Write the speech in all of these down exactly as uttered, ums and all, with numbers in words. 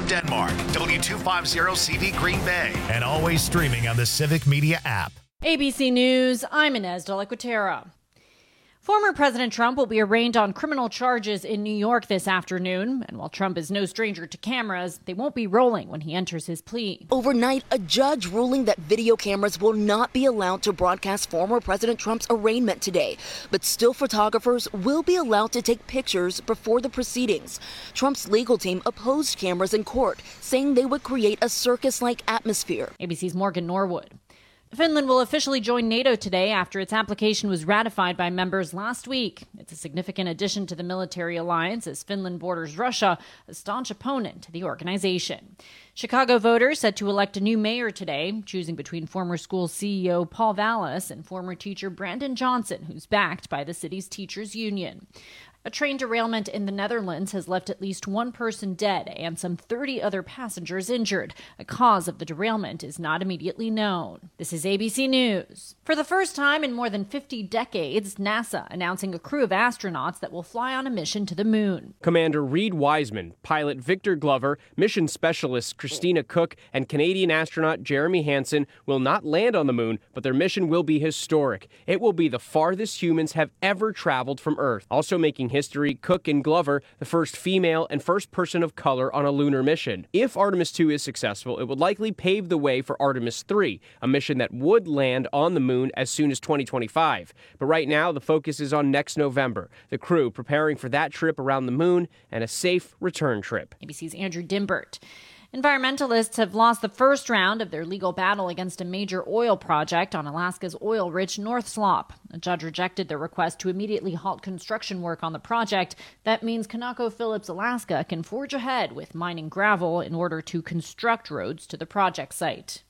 Denmark, W two fifty C V Green Bay, and always streaming on the Civic Media app. A B C News, I'm Inez de la Cuetera. Former President Trump will be arraigned on criminal charges in New York this afternoon. And while Trump is no stranger to cameras, they won't be rolling when he enters his plea. Overnight, a judge ruling that video cameras will not be allowed to broadcast former President Trump's arraignment today. But still photographers will be allowed to take pictures before the proceedings. Trump's legal team opposed cameras in court, saying they would create a circus-like atmosphere. A B C's Morgan Norwood. Finland will officially join NATO today after its application was ratified by members last week. It's a significant addition to the military alliance as Finland borders Russia, a staunch opponent to the organization. Chicago voters set to elect a new mayor today, choosing between former school C E O Paul Vallis and former teacher Brandon Johnson, who's backed by the city's teachers union. A train derailment in the Netherlands has left at least one person dead and some thirty other passengers injured. The cause of the derailment is not immediately known. This is A B C News. For the first time in more than fifty decades, NASA announcing a crew of astronauts that will fly on a mission to the moon. Commander Reed Wiseman, pilot Victor Glover, mission specialist Christina Cook, and Canadian astronaut Jeremy Hansen will not land on the moon, but their mission will be historic. It will be the farthest humans have ever traveled from Earth. Also making history, Cook and Glover, the first female and first person of color on a lunar mission. If Artemis two is successful, it would likely pave the way for Artemis three, a mission that would land on the moon as soon as twenty twenty-five. But right now, the focus is on next November, the crew preparing for that trip around the moon and a safe return trip. A B C's Andrew Dimbert. Environmentalists have lost the first round of their legal battle against a major oil project on Alaska's oil-rich North Slope. A judge rejected their request to immediately halt construction work on the project. That means ConocoPhillips Alaska can forge ahead with mining gravel in order to construct roads to the project site.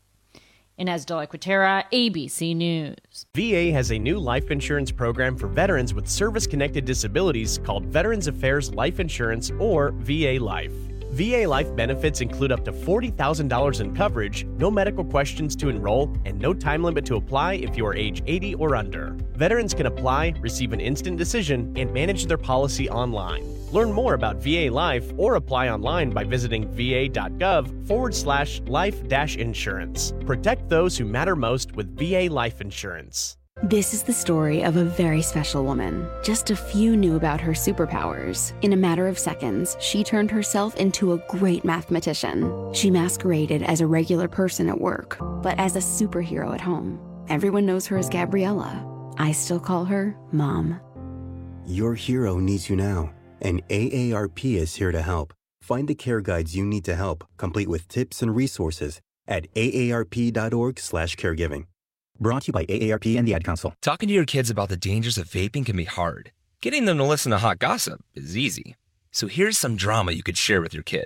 Inez de la Cuetera, A B C News. V A has a new life insurance program for veterans with service-connected disabilities called Veterans Affairs Life Insurance, or V A Life. V A Life benefits include up to forty thousand dollars in coverage, no medical questions to enroll, and no time limit to apply if you are age eighty or under. Veterans can apply, receive an instant decision, and manage their policy online. Learn more about V A Life or apply online by visiting va.gov forward slash life dash insurance. Protect those who matter most with V A Life Insurance. This is the story of a very special woman. Just a few knew about her superpowers. In a matter of seconds, she turned herself into a great mathematician. She masqueraded as a regular person at work, but as a superhero at home. Everyone knows her as Gabriella. I still call her Mom. Your hero needs you now, and A A R P is here to help. Find the care guides you need to help, complete with tips and resources at aarp.org slash caregiving. Brought to you by A A R P and the Ad Council. Talking to your kids about the dangers of vaping can be hard. Getting them to listen to hot gossip is easy. So here's some drama you could share with your kid.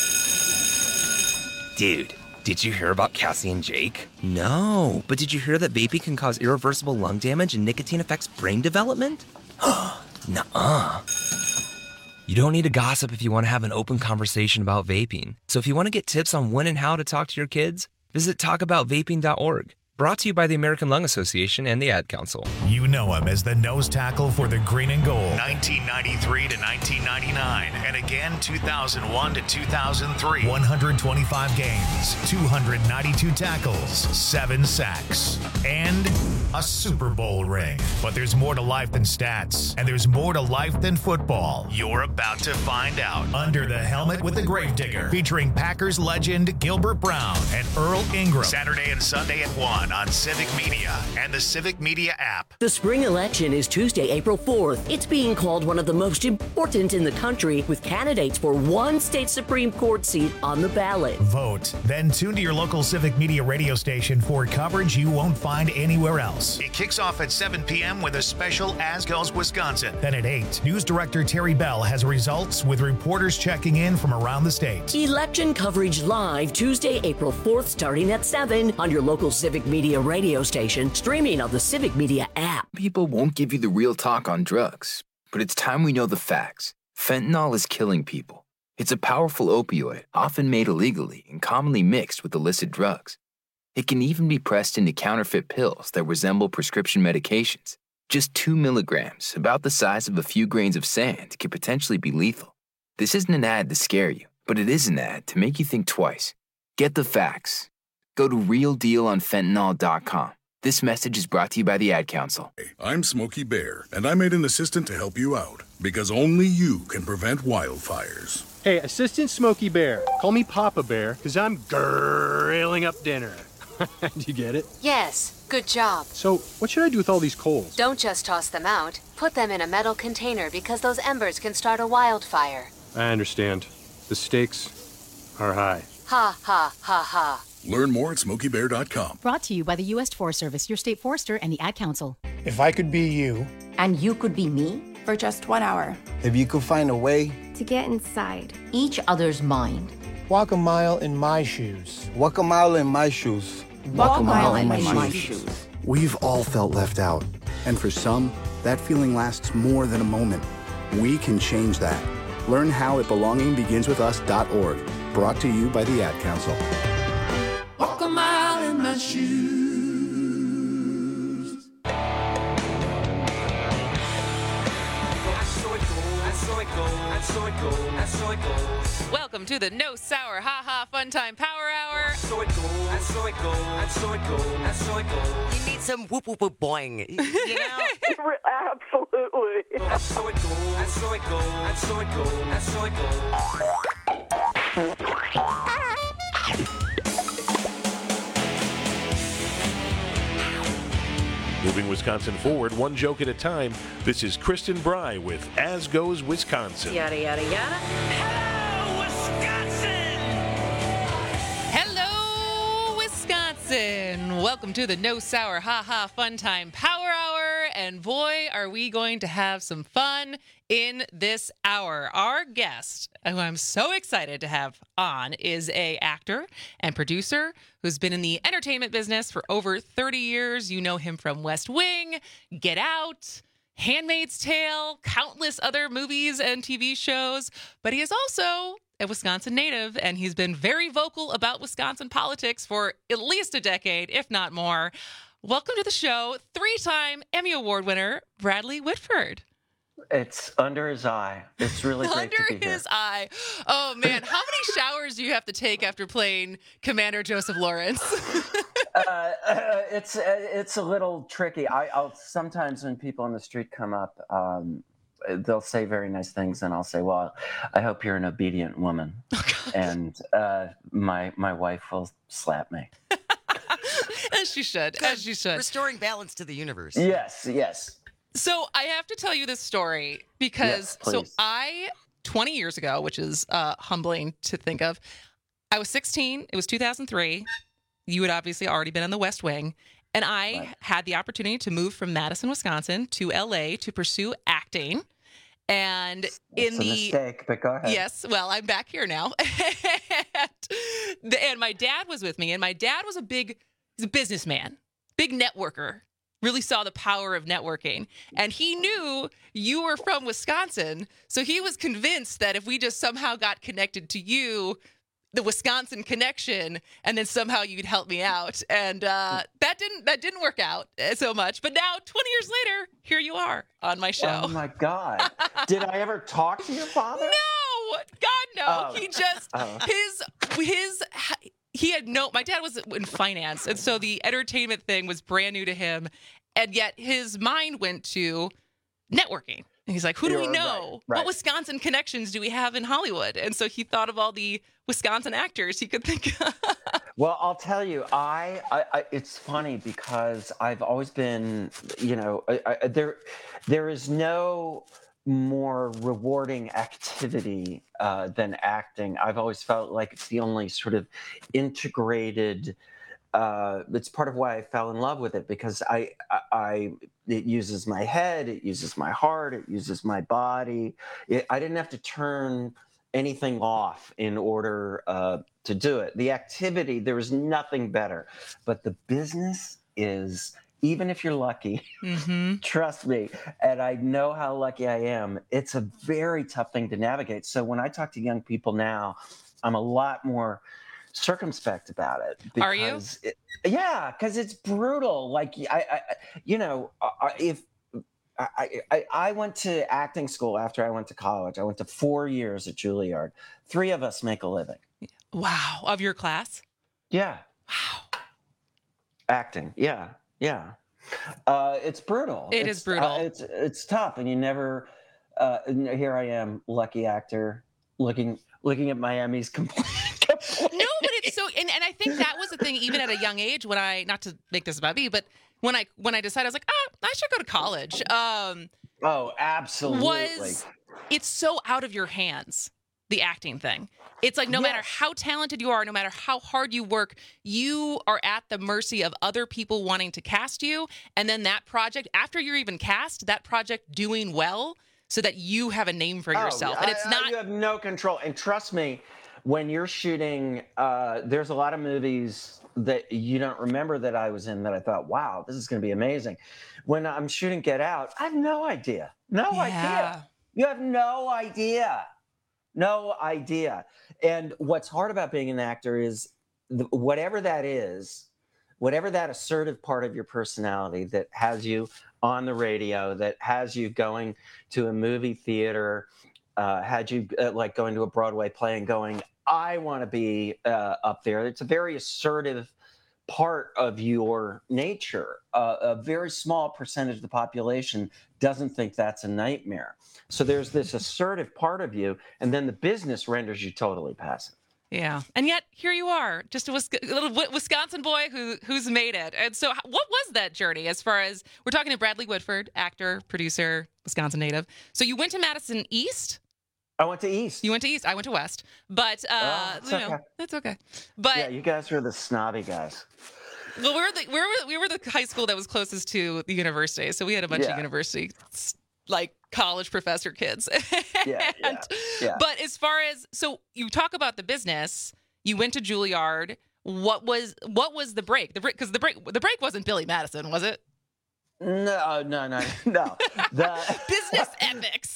Dude, did you hear about Cassie and Jake? No, but did you hear that vaping can cause irreversible lung damage and nicotine affects brain development? Nuh-uh. You don't need to gossip if you want to have an open conversation about vaping. So if you want to get tips on when and how to talk to your kids, visit talk about vaping dot org. Brought to you by the American Lung Association and the Ad Council. You know him as the nose tackle for the Green and Gold, nineteen ninety-three to nineteen ninety-nine, and again two thousand one to two thousand three. one hundred twenty-five games, two hundred ninety-two tackles, seven sacks, and a Super Bowl ring. But there's more to life than stats, and there's more to life than football. You're about to find out. Under the Helmet with the Gravedigger, featuring Packers legend Gilbert Brown and Earl Ingram. Saturday and Sunday at one on Civic Media and the Civic Media app. The spring election is Tuesday, April fourth. It's being called one of the most important in the country, with candidates for one state Supreme Court seat on the ballot. Vote. Then tune to your local Civic Media radio station for coverage you won't find anywhere else. It kicks off at seven p.m. with a special As Goes Wisconsin. Then at eight, News Director Terry Bell has results with reporters checking in from around the state. Election coverage live Tuesday, April fourth, starting at seven on your local Civic Media radio station, streaming on the Civic Media app. People won't give you the real talk on drugs, but it's time we know the facts. Fentanyl is killing people. It's a powerful opioid, often made illegally and commonly mixed with illicit drugs. It can even be pressed into counterfeit pills that resemble prescription medications. Just two milligrams, about the size of a few grains of sand, can potentially be lethal. This isn't an ad to scare you. But it is an ad to make you think twice. Get the facts. Go to real deal on fentanyl dot com. This message is brought to you by the Ad Council. I'm Smokey Bear, and I made an assistant to help you out, because only you can prevent wildfires. Hey, Assistant Smokey Bear. Call me Papa Bear, because I'm grilling up dinner. Do you get it? Yes, good job. So, what should I do with all these coals? Don't just toss them out. Put them in a metal container because those embers can start a wildfire. I understand. The stakes are high. Ha, ha, ha, ha. Learn more at smokey bear dot com. Brought to you by the U S Forest Service, your state forester, and the Ad Council. If I could be you. And you could be me? For just one hour. If you could find a way. To get inside each other's mind. Walk a mile in my shoes. Walk a mile in my shoes. Walk, Walk a mile, mile in my, my shoes. shoes. We've all felt left out. And for some, that feeling lasts more than a moment. We can change that. Learn how at belonging begins with us dot org. Brought to you by the Ad Council. Walk a mile in my shoes. Welcome to the No Sour Ha Ha Fun Time Power Hour. So it goes, and so it goes, and so it goes, and so it goes. You need some whoop whoop whoop boing, you know? Absolutely. And so it goes, and so it goes, and so it goes, and so it goes. Moving Wisconsin forward, one joke at a time. This is Kristen Bry with As Goes Wisconsin. Yada, yada, yada. Hello, Wisconsin! Hello, Wisconsin! Welcome to the No Sour Ha Ha Fun Time Power Hour. And boy, are we going to have some fun in this hour. Our guest, who I'm so excited to have on, is a actor and producer who's been in the entertainment business for over thirty years. You know him from West Wing, Get Out, Handmaid's Tale, countless other movies and T V shows. But he is also a Wisconsin native, and he's been very vocal about Wisconsin politics for at least a decade, if not more. Welcome to the show, three-time Emmy Award winner, Bradley Whitford. It's under his eye. It's really great under to be his here. eye. Oh, man. How many showers do you have to take after playing Commander Joseph Lawrence? uh, uh, it's uh, it's a little tricky. I, I'll sometimes when people on the street come up, um, they'll say very nice things, and I'll say, "Well, I hope you're an obedient woman." Oh, and uh, my my wife will slap me. As she should. As she should. Restoring balance to the universe. Yes, yes. So I have to tell you this story because yes, so I, twenty years ago, which is uh, humbling to think of, I was sixteen. It was two thousand three. You had obviously already been on the West Wing. And I right. had the opportunity to move from Madison, Wisconsin to L A to pursue acting. And it's in a the mistake, but go ahead. Yes, well, I'm back here now. and, the, and my dad was with me, and my dad was a big, he's a businessman, big networker. Really saw the power of networking. And he knew you were from Wisconsin. So he was convinced that if we just somehow got connected to you, the Wisconsin connection, and then somehow you'd help me out. And uh, that didn't that didn't work out so much. But now, twenty years later, here you are on my show. Oh, my God. Did I ever talk to your father? No. God, no. Oh. He just, oh. his, his, he had no, my dad was in finance. And so the entertainment thing was brand new to him. And yet his mind went to networking. And he's like, who do You're we know? Right, right. What Wisconsin connections do we have in Hollywood? And so he thought of all the Wisconsin actors he could think of. Well, I'll tell you, I, I, I it's funny because I've always been, you know, I, I, there, there is no more rewarding activity uh, than acting. I've always felt like it's the only sort of integrated. Uh, it's part of why I fell in love with it because I, I, I, it uses my head, it uses my heart, it uses my body. It, I didn't have to turn anything off in order uh, to do it. The activity, there is nothing better, but the business is, even if you're lucky, mm-hmm. trust me, and I know how lucky I am, it's a very tough thing to navigate. So when I talk to young people now, I'm a lot more circumspect about it. Are you? It, yeah, because it's brutal. Like I, I, you know, if I, I, I went to acting school after I went to college. I went to four years at Juilliard. Three of us make a living. Wow. Of your class? Yeah. Wow. Acting. Yeah. Yeah. Uh, it's brutal. It it's, is brutal. Uh, it's it's tough, and you never. Uh, here I am, lucky actor, looking looking at my Emmys completely. No, but it's so, and, and I think that was the thing, even at a young age, when I, not to make this about me, but when I when I decided, I was like, ah, I should go to college. Um, oh, absolutely. Was it's so out of your hands, the acting thing. It's like no yes. matter how talented you are, no matter how hard you work, you are at the mercy of other people wanting to cast you. And then that project, after you're even cast, that project doing well so that you have a name for oh, yourself. And it's I, not. You have no control. And trust me, when you're shooting, uh, there's a lot of movies that you don't remember that I was in that I thought, wow, this is going to be amazing. When I'm shooting Get Out, I have no idea. No yeah. idea. You have no idea. No idea. And what's hard about being an actor is th- whatever that is, whatever that assertive part of your personality that has you on the radio, that has you going to a movie theater, uh, had you uh, like going to a Broadway play and going, I want to be uh, up there. It's a very assertive part of your nature. Uh, a very small percentage of the population doesn't think that's a nightmare. So there's this assertive part of you, and then the business renders you totally passive. Yeah. And yet here you are, just a, Wis- a little Wisconsin boy who who's made it. And so what was that journey as far as, we're talking to Bradley Whitford, actor, producer, Wisconsin native. So you went to Madison East? I went to East. You went to East. I went to West. But, uh, oh, you know, okay. that's okay. But yeah, you guys were the snobby guys. Well, we were the, we were, we were the high school that was closest to the university. So we had a bunch yeah. of university, like college professor kids. yeah, and, yeah, yeah. But as far as, so you talk about the business, you went to Juilliard. What was, what was the break? The break, because the break, the break wasn't Billy Madison, was it? No, no, no, no. The business epics.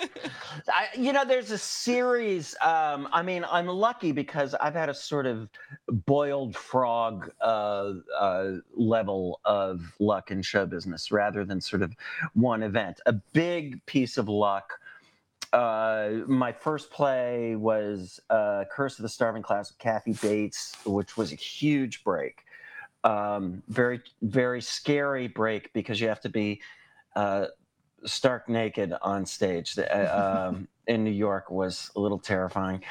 I, you know, there's a series. Um, I mean, I'm lucky because I've had a sort of boiled frog uh, uh, level of luck in show business rather than sort of one event. A big piece of luck. Uh, my first play was uh, Curse of the Starving Class with Kathy Bates, which was a huge break. Um, very, very scary break because you have to be uh, stark naked on stage. Uh, um, in New York was a little terrifying.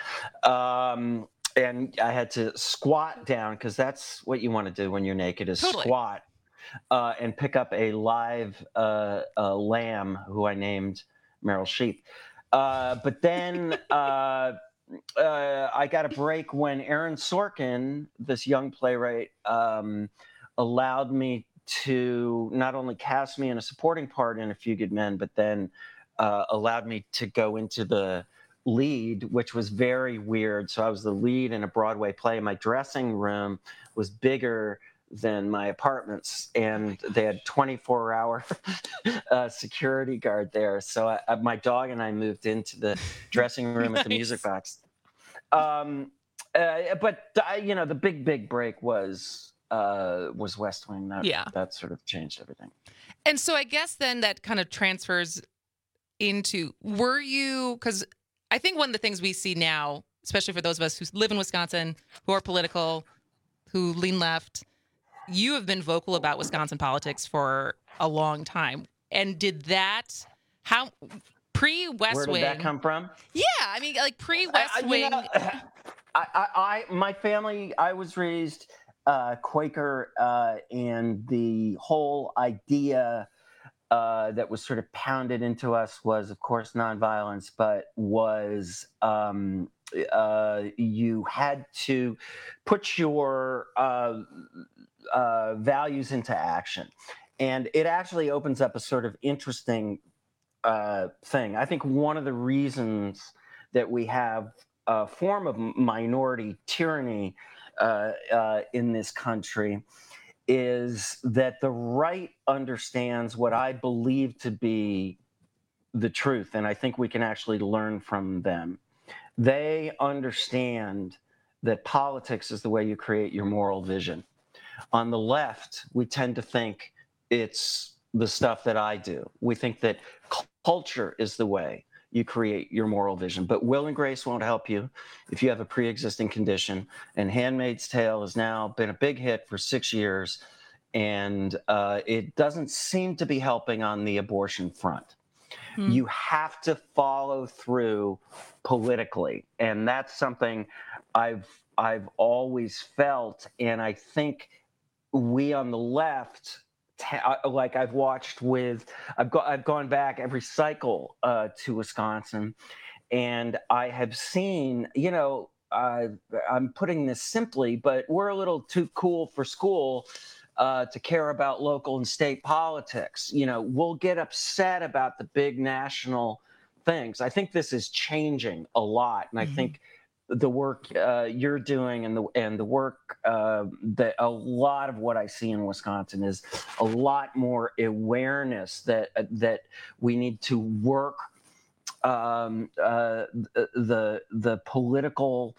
Um, and I had to squat down because that's what you want to do when you're naked is totally. squat uh, and pick up a live uh, uh, lamb who I named Meryl Sheep. Uh, but then uh, uh, I got a break when Aaron Sorkin, this young playwright, um, allowed me to not only cast me in a supporting part in A Few Good Men, but then uh, allowed me to go into the lead, which was very weird. So I was the lead in a Broadway play. My dressing room was bigger than my apartments, and they had twenty-four hour uh, security guard there. So I, I, my dog and I moved into the dressing room nice. at the Music Box. Um, uh, but uh, you know, the big big break was uh, was West Wing. That, yeah, that sort of changed everything. And so I guess then that kind of transfers into, were you, because I think one of the things we see now, especially for those of us who live in Wisconsin, who are political, who lean left, you have been vocal about Wisconsin politics for a long time. And did that, how, pre-West Where did Wing. that come from? Yeah, I mean, like pre-West I, I, Wing. You know, I, I, I, my family, I was raised uh, Quaker, uh, and the whole idea uh, that was sort of pounded into us was, of course, nonviolence, but was um, uh, you had to put your uh, uh, values into action. And it actually opens up a sort of interesting uh, thing. I think one of the reasons that we have a form of minority tyranny uh, uh, in this country is that the right understands what I believe to be the truth, and I think we can actually learn from them. They understand that politics is the way you create your moral vision. On the left, we tend to think it's the stuff that I do. We think that culture is the way you create your moral vision. But Will and Grace won't help you if you have a pre-existing condition. And Handmaid's Tale has now been a big hit for six years, and uh, it doesn't seem to be helping on the abortion front. Hmm. You have to follow through politically, and that's something I've I've always felt, and I think we on the left, like I've watched with, I've got, I've gone back every cycle uh, to Wisconsin, and I have seen, you know, uh, I'm putting this simply, but we're a little too cool for school uh, to care about local and state politics. You know, we'll get upset about the big national things. I think this is changing a lot, and mm-hmm. I think the work uh, you're doing and the and the work uh, that a lot of what I see in Wisconsin is a lot more awareness that uh, that we need to work um, uh, the the political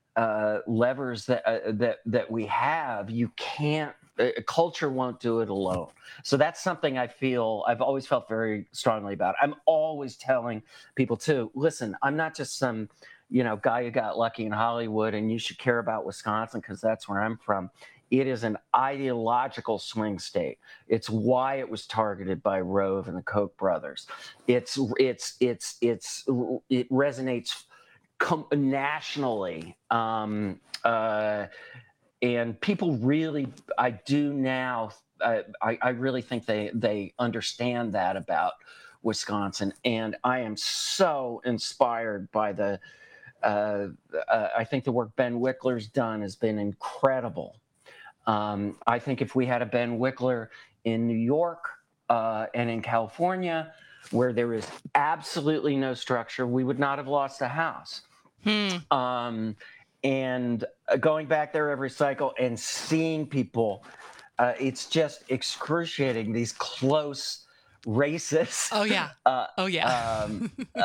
uh, levers that uh, that that we have. You can't. Uh, culture won't do it alone. So that's something I feel I've always felt very strongly about. I'm always telling people too. Listen, I'm not just some, you know, guy who got lucky in Hollywood, and you should care about Wisconsin because that's where I'm from. It is an ideological swing state. It's why it was targeted by Rove and the Koch brothers. It's it's it's it's it resonates com- nationally, um, uh, and people really, I do now. Uh, I, I really think they they understand that about Wisconsin, and I am so inspired by the. Uh, uh, I think the work Ben Wickler's done has been incredible. Um, I think if we had a Ben Wickler in New York uh, and in California, where there is absolutely no structure, we would not have lost a house. Hmm. Um, and going back there every cycle and seeing people, uh, it's just excruciating, these close races. Oh yeah. Uh, oh yeah. um, uh,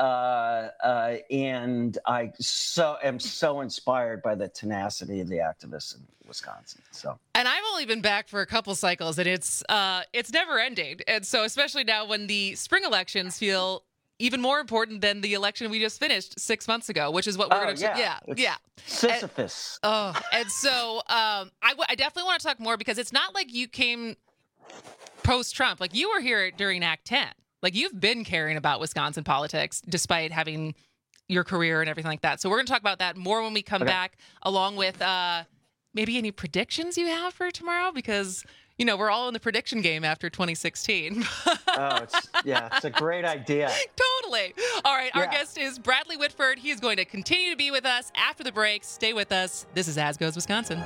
uh, and I so am so inspired by the tenacity of the activists in Wisconsin. So. And I've only been back for a couple cycles, and it's uh, it's never ending. And so, especially now when the spring elections feel even more important than the election we just finished six months ago, which is what we're oh, going to. Yeah, yeah, it's yeah. Sisyphus. And, oh, and so um, I, w- I definitely want to talk more because it's not like you came post-Trump. Like, you were here during Act ten. Like, you've been caring about Wisconsin politics despite having your career and everything like that. So we're going to talk about that more when we come okay. back, along with uh, maybe any predictions you have for tomorrow, because, you know, we're all in the prediction game after twenty sixteen. oh, it's, yeah, it's a great idea. Totally. All right, yeah. Our guest is Bradley Whitford. He is going to continue to be with us after the break. Stay with us. This is As Goes Wisconsin.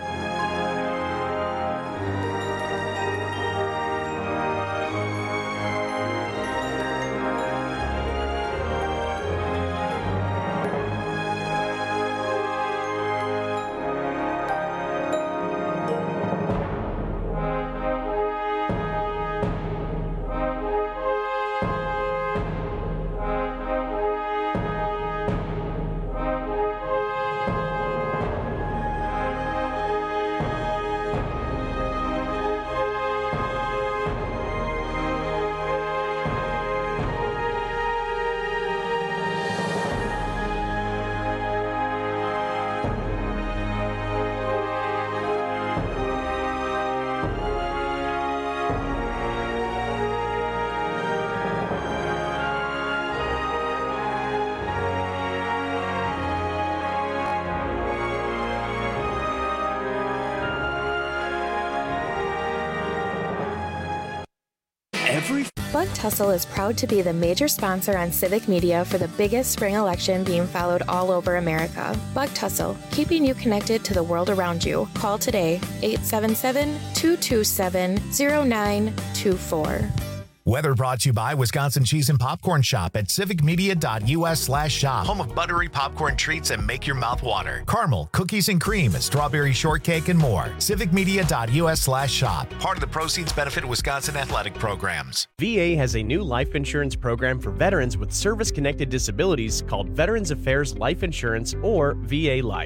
Buck Tussle is proud to be the major sponsor on Civic Media for the biggest spring election being followed all over America. Buck Tussle, keeping you connected to the world around you. Call today, eight seven seven, two two seven, zero nine two four. Weather brought to you by Wisconsin Cheese and Popcorn Shop at civicmedia.us slash shop. Home of buttery popcorn treats that make your mouth water. Caramel, cookies and cream, strawberry shortcake, and more. civicmedia.us slash shop. Part of the proceeds benefit Wisconsin athletic programs. V A has a new life insurance program for veterans with service-connected disabilities called Veterans Affairs Life Insurance, or V A Life.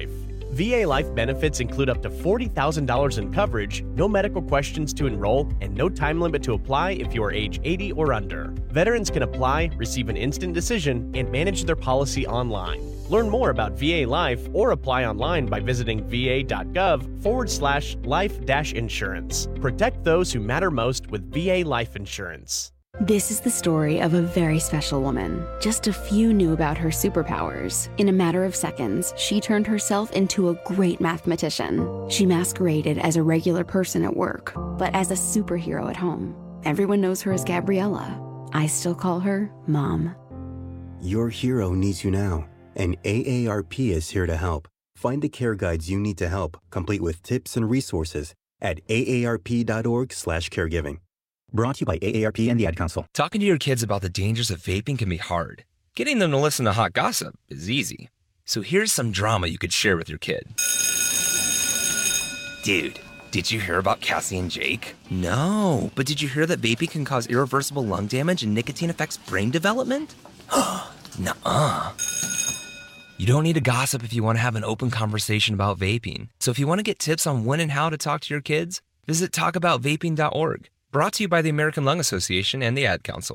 V A Life benefits include up to forty thousand dollars in coverage, no medical questions to enroll, and no time limit to apply if you are age eighty or under. Veterans can apply, receive an instant decision, and manage their policy online. Learn more about V A Life or apply online by visiting va.gov forward slash life dash insurance. Protect those who matter most with V A Life Insurance. This is the story of a very special woman. Just a few knew about her superpowers. In a matter of seconds, she turned herself into a great mathematician. She masqueraded as a regular person at work, but as a superhero at home. Everyone knows her as Gabriella. I still call her Mom. Your hero needs you now, and A A R P is here to help. Find the care guides you need to help, complete with tips and resources at aarp.org slash caregiving. Brought to you by A A R P and the Ad Council. Talking to your kids about the dangers of vaping can be hard. Getting them to listen to hot gossip is easy. So here's some drama you could share with your kid. Dude, did you hear about Cassie and Jake? No, but did you hear that vaping can cause irreversible lung damage and nicotine affects brain development? Nuh-uh. You don't need to gossip if you want to have an open conversation about vaping. So if you want to get tips on when and how to talk to your kids, visit talk about vaping dot org. Brought to you by the American Lung Association and the Ad Council.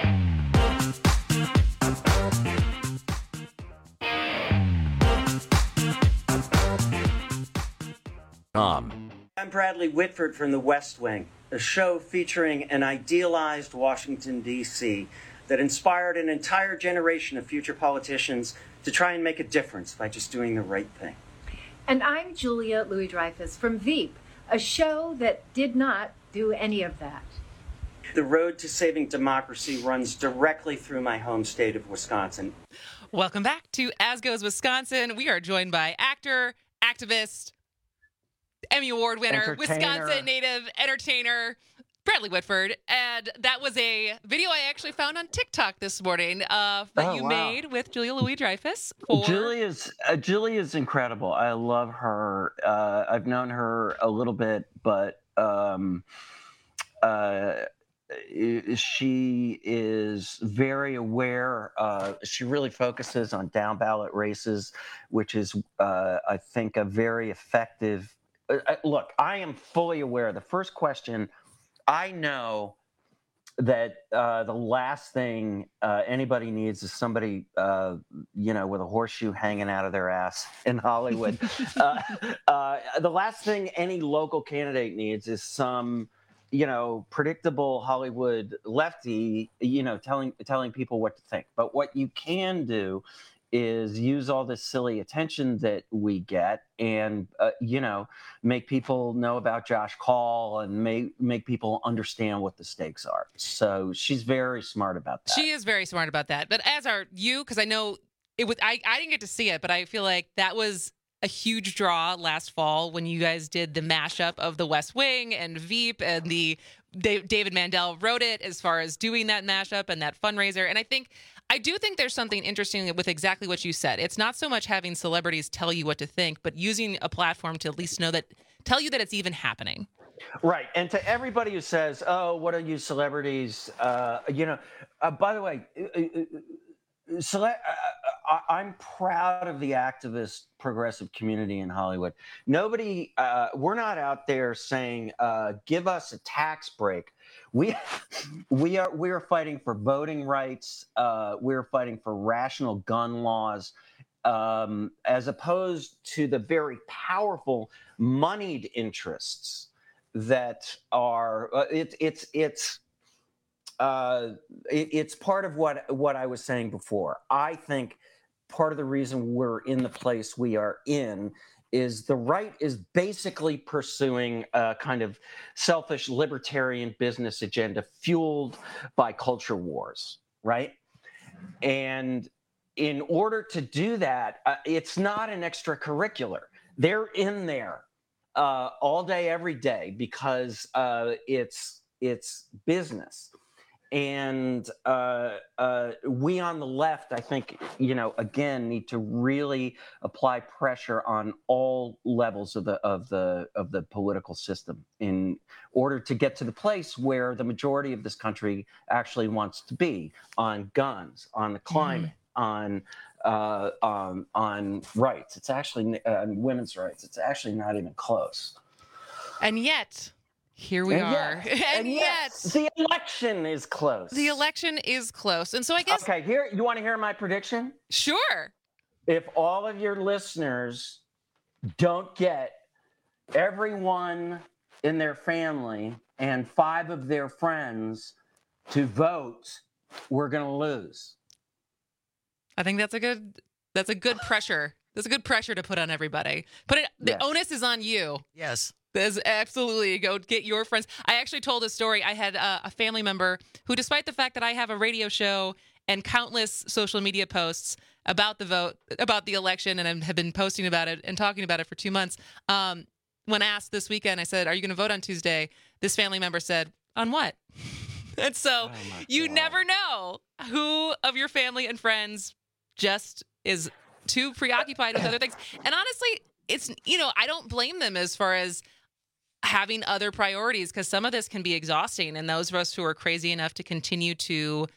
Um. I'm Bradley Whitford from The West Wing, a show featuring an idealized Washington, D C that inspired an entire generation of future politicians to try and make a difference by just doing the right thing. And I'm Julia Louis-Dreyfus from Veep, a show that did not do any of that. The road to saving democracy runs directly through my home state of Wisconsin. Welcome back to As Goes Wisconsin. We are joined by actor, activist, Emmy Award winner, Wisconsin native entertainer, Bradley Whitford. And that was a video I actually found on TikTok this morning uh, that oh, you wow. made with Julia Louis-Dreyfus. For... Julia's, uh, Julia's incredible. I love her. Uh, I've known her a little bit, but um, uh, she is very aware. Uh, she really focuses on down ballot races, which is, uh, I think, a very effective. Uh, look, I am fully aware. The first question, I know that uh, the last thing uh, anybody needs is somebody, uh, you know, with a horseshoe hanging out of their ass in Hollywood. uh, uh, the last thing any local candidate needs is some, you know, predictable Hollywood lefty, you know, telling telling people what to think. But what you can do is use all this silly attention that we get and, uh, you know, make people know about Josh Call and make, make people understand what the stakes are. So she's very smart about that. She is very smart about that. But as are you, because I know it was, I, I didn't get to see it, but I feel like that was a huge draw last fall when you guys did the mashup of The West Wing and Veep, and the David Mandel wrote it as far as doing that mashup and that fundraiser. And I think, I do think there's something interesting with exactly what you said. It's not so much having celebrities tell you what to think, but using a platform to at least know that, tell you that it's even happening. Right. And to everybody who says, oh, what are you celebrities? Uh, you know, uh, by the way, uh, cele- uh, I'm proud of the activist progressive community in Hollywood. Nobody, uh, we're not out there saying, uh, give us a tax break. We we are we are fighting for voting rights. Uh, we're fighting for rational gun laws, um, as opposed to the very powerful moneyed interests that are. Uh, it, it's it's uh, it, it's part of what what I was saying before. I think part of the reason we're in the place we are in is the right is basically pursuing a kind of selfish libertarian business agenda fueled by culture wars, right? And in order to do that, uh, it's not an extracurricular. They're in there uh, all day, every day, because uh, it's it's business. And uh, uh, we on the left, I think, you know, again, need to really apply pressure on all levels of the of the of the political system in order to get to the place where the majority of this country actually wants to be on guns, on the climate, mm. on uh, um, on rights. It's actually uh, on women's rights. It's actually not even close. And yet, here we and are. Yet, and, and yet, yet, the election is close. The election is close. And so I guess. Okay, here, you want to hear my prediction? Sure. If all of your listeners don't get everyone in their family and five of their friends to vote, we're going to lose. I think that's a good that's a good pressure. That's a good pressure to put on everybody. Put it the Yes. onus is on you. Yes. There's absolutely go get your friends. I actually told a story. I had a, a family member who, despite the fact that I have a radio show and countless social media posts about the vote, about the election, and have been posting about it and talking about it for two months. Um, when asked this weekend, I said, "Are you going to vote on Tuesday?" This family member said, "On what?" And so Oh you never know who of your family and friends just is too preoccupied with other things. And honestly, it's, you know, I don't blame them as far as having other priorities, because some of this can be exhausting. And those of us who are crazy enough to continue to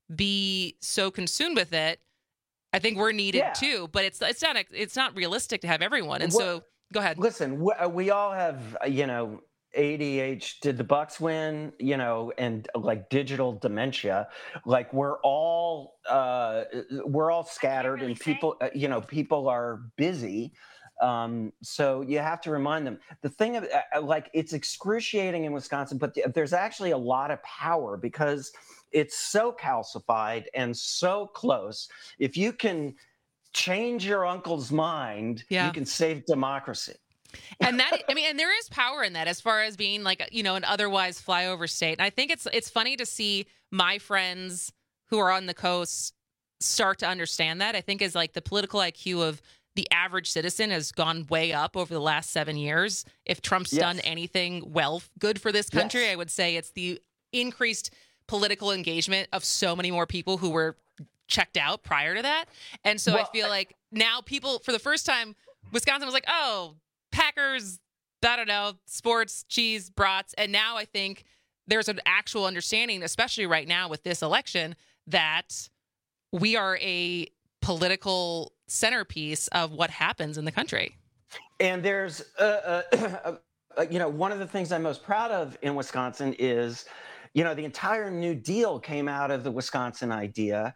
be so consumed with it, I think we're needed Yeah. too. But it's it's not it's not realistic to have everyone. And Well, so go ahead. Listen, we, we all have, uh, you know, A D H. Did the Bucks win? You know, and like digital dementia. Like we're all uh, we're all scattered, and people, uh, you know, people are busy. Um, so you have to remind them. The thing of uh, like it's excruciating in Wisconsin, but th- there's actually a lot of power because it's so calcified and so close. If you can change your uncle's mind, Yeah. you can save democracy. And that, I mean, and there is power in that as far as being like, you know, an otherwise flyover state. And I think it's it's funny to see my friends who are on the coast start to understand that. I think is like the political I Q of the average citizen has gone way up over the last seven years. If Trump's Yes. done anything well good for this country, Yes. I would say it's the increased political engagement of so many more people who were checked out prior to that. And so I Well, feel like now people, for the first time, Wisconsin was like, oh, Packers, I don't know, sports, cheese, brats. And now I think there's an actual understanding, especially right now with this election, that we are a political centerpiece of what happens in the country. And there's, uh, uh, uh, you know, one of the things I'm most proud of in Wisconsin is, you know, the entire New Deal came out of the Wisconsin idea.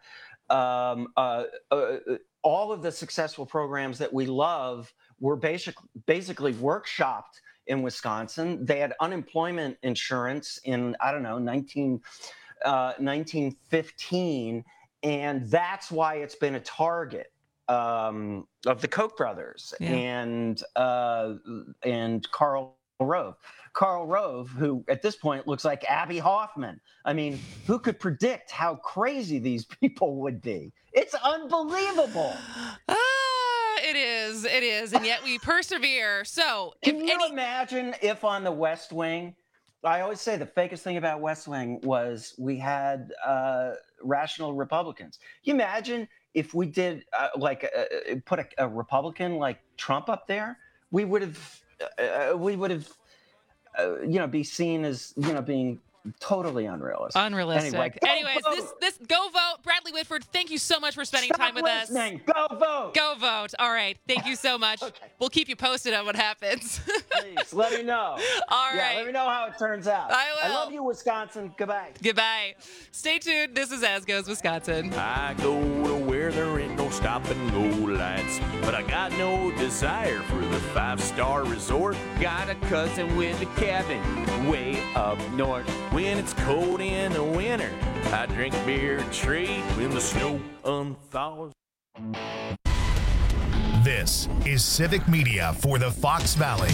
Um, uh, uh, all of the successful programs that we love were basic, basically workshopped in Wisconsin. They had unemployment insurance in, I don't know, nineteen, uh, nineteen fifteen. And that's why it's been a target um, of the Koch brothers Yeah. and uh, and Karl Rove. Karl Rove, who at this point looks like Abby Hoffman. I mean, who could predict how crazy these people would be? It's unbelievable. Ah, it is. It is. And yet we persevere. So Can if you any, imagine if on the West Wing, I always say the fakest thing about West Wing was we had uh, rational Republicans. You imagine if we did uh, like uh, put a, a Republican like Trump up there, we would have uh, we would have uh, you know be seen as you know being totally unrealistic. unrealistic. Anyway, go Anyways, vote! this this go vote. Bradley Whitford, thank you so much for spending Stop time with listening. us. Go vote. Go vote. All right. Thank you so much. Okay. We'll keep you posted on what happens. Please let me know. All Yeah, right. let me know how it turns out. I will. I love you, Wisconsin. Goodbye. Goodbye. Stay tuned. This is As Goes Wisconsin. I go to where there ain't no stop and go lights, but I got no desire for the five-star resort. Got a cousin with a cabin way up north. When it's cold in the winter, I drink beer and trade when the snow unthaws. This is Civic Media for the Fox Valley.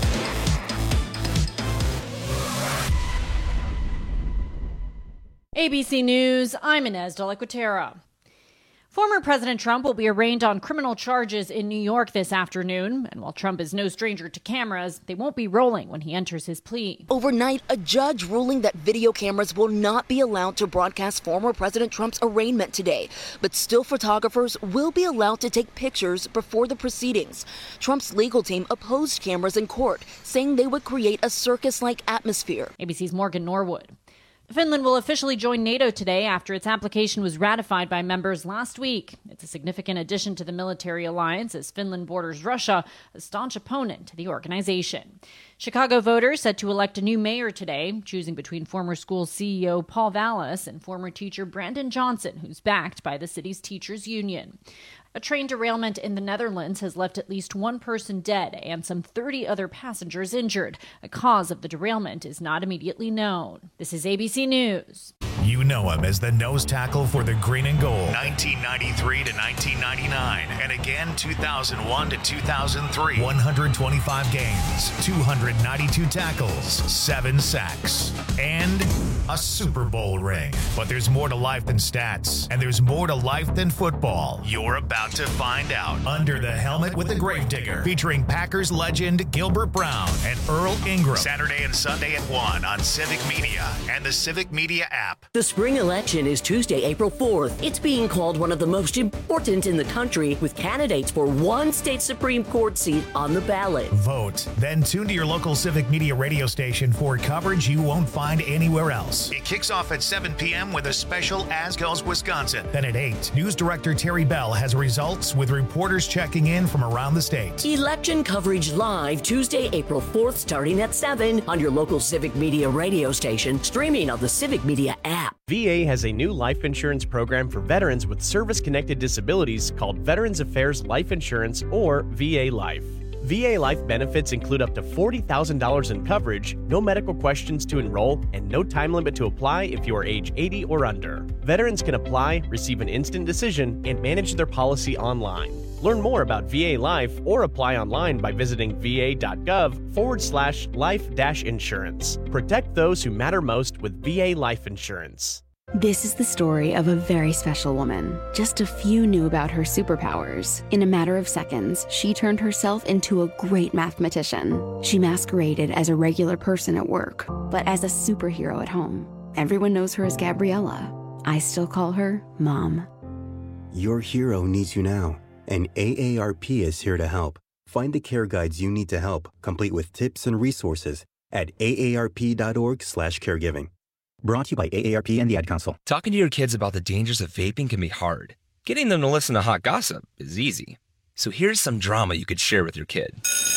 A B C News, I'm Inez de la Cuetara. Former President Trump will be arraigned on criminal charges in New York this afternoon. And while Trump is no stranger to cameras, they won't be rolling when he enters his plea. Overnight, a judge ruling that video cameras will not be allowed to broadcast former President Trump's arraignment today. But still photographers will be allowed to take pictures before the proceedings. Trump's legal team opposed cameras in court, saying they would create a circus-like atmosphere. A B C's Morgan Norwood. Finland will officially join NATO today after its application was ratified by members last week. It's a significant addition to the military alliance as Finland borders Russia, a staunch opponent to the organization. Chicago voters set to elect a new mayor today, choosing between former school C E O Paul Vallis and former teacher Brandon Johnson, who's backed by the city's teachers union. A train derailment in the Netherlands has left at least one person dead and some thirty other passengers injured. The cause of the derailment is not immediately known. This is A B C News. You know him as the nose tackle for the Green and Gold, nineteen ninety-three to nineteen ninety-nine, and again two thousand one to two thousand three. one hundred twenty-five games, two hundred ninety-two tackles, seven sacks, and a Super Bowl ring. But there's more to life than stats, and there's more to life than football. You're about to find out. Under the Helmet with the Gravedigger, featuring Packers legend Gilbert Brown and Earl Ingram. Saturday and Sunday at one on Civic Media and the Civic Media app. The spring election is Tuesday, April fourth. It's being called one of the most important in the country, with candidates for one state Supreme Court seat on the ballot. Vote. Then tune to your local Civic Media radio station for coverage you won't find anywhere else. It kicks off at seven p.m. with a special As Goes Wisconsin. Then at eight, News Director Terry Bell has results with reporters checking in from around the state. Election coverage live Tuesday, April fourth, starting at seven on your local Civic Media radio station, streaming on the Civic Media app. V A has a new life insurance program for veterans with service-connected disabilities called Veterans Affairs Life Insurance, or V A Life. V A Life benefits include up to forty thousand dollars in coverage, no medical questions to enroll, and no time limit to apply if you are age eighty or under. Veterans can apply, receive an instant decision, and manage their policy online. Learn more about V A Life or apply online by visiting va.gov forward slash life dash insurance. Protect those who matter most with V A Life Insurance. This is the story of a very special woman. Just a few knew about her superpowers. In a matter of seconds, she turned herself into a great mathematician. She masqueraded as a regular person at work, but as a superhero at home. Everyone knows her as Gabriella. I still call her Mom. Your hero needs you now, and A A R P is here to help. Find the care guides you need to help, complete with tips and resources at aarp.org slash caregiving. Brought to you by A A R P and the Ad Council. Talking to your kids about the dangers of vaping can be hard. Getting them to listen to hot gossip is easy. So here's some drama you could share with your kid.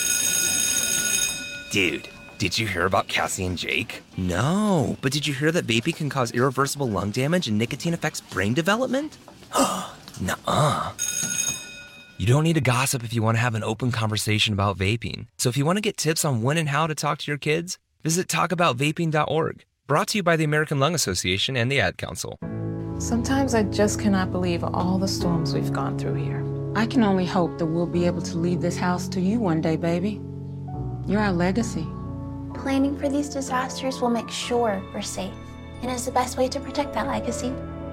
Dude, did you hear about Cassie and Jake? No, but did you hear that vaping can cause irreversible lung damage and nicotine affects brain development? Nuh-uh. You don't need to gossip if you want to have an open conversation about vaping. So if you want to get tips on when and how to talk to your kids, visit talk about vaping dot org. Brought to you by the American Lung Association and the Ad Council. Sometimes I just cannot believe all the storms we've gone through here. I can only hope that we'll be able to leave this house to you one day, baby. You're our legacy. Planning for these disasters will make sure we're safe, and is the best way to protect that legacy.